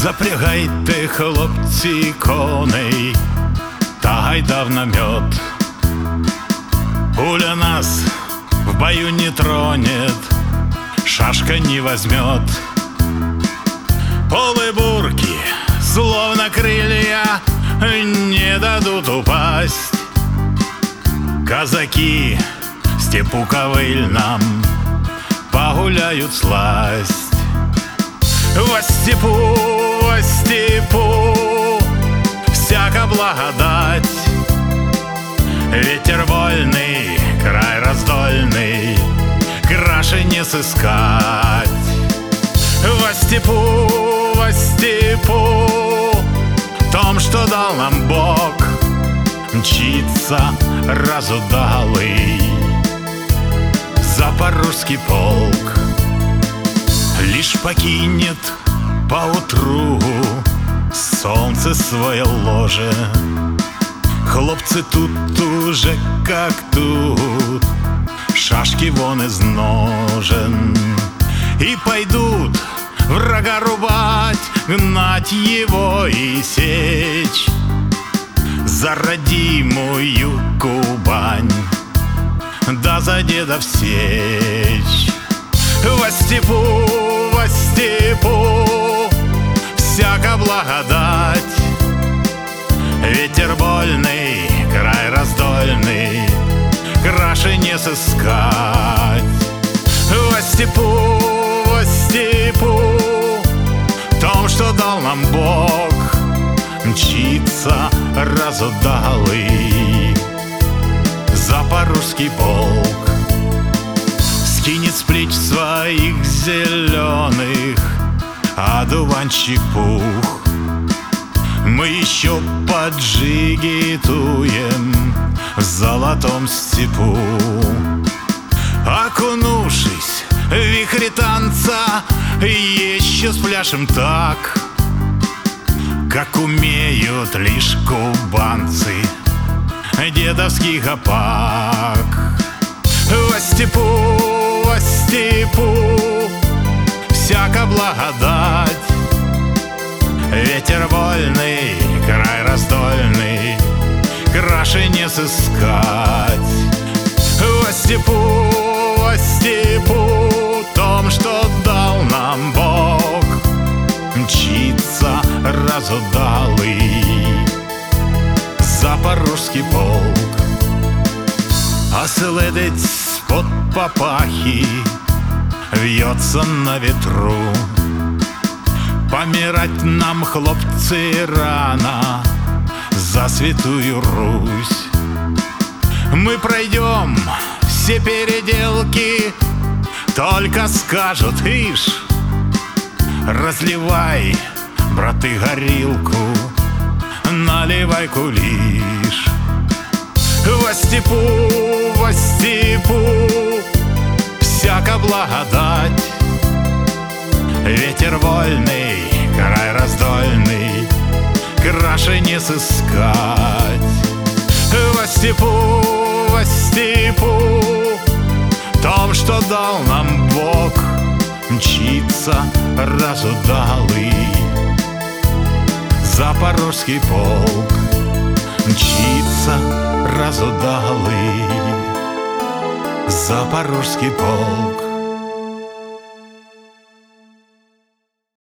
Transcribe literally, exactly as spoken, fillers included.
Запрягайте, хлопці, коней та гайда в намет. Пуля нас в бою не тронет, шашка не возьмет. Полыбурки, словно крылья, не дадут упасть. Казаки в степу ковыльном погуляют сласть. Во степу, во степу всяка благодать. Ветер вольный, край раздольный, краше не сыскать. Во степу, во степу том, что дал нам Бог, мчится разудалый запорожский полк. Лишь покинет поутру солнце свое ложе, хлопцы тут уже как тут, шашки вон из ножен, и пойдут врага рубать, гнать его и сечь за родимую Кубань, да за дедов сечь. Во степу, во степу всяка благодать. Ветер вольный, край раздольный, краше не сыскать. Во степу, во степу том, что дал нам Бог, мчится разудалый запорожский полк. Скинет с плеч своих зеленых одуванчик пух. Мы еще поджигитуем в золотом степу. Окунувшись в вихре танца, еще спляшем так, как умеют лишь кубанцы дедовский гопак. Во степу, во степу всяка благодать. Ветер вольный, край раздольный, краше не сыскать. Во степу, во степу том, что дал нам Бог, мчится разудалый запорожский полк. Оследець з-под папахи вьется на ветру. Помирать нам, хлопцы, рано за святую Русь. Мы пройдем все переделки, только скажут: ишь, разливай, браты, горилку, наливай кулиш. Во степу, во степу всяка благодать. Ветер вольный, край раздольный, краше не сыскать. Во степу, во степу том, что дал нам Бог, мчится разудалый запорожский полк. Мчится разудалый запорожский полк.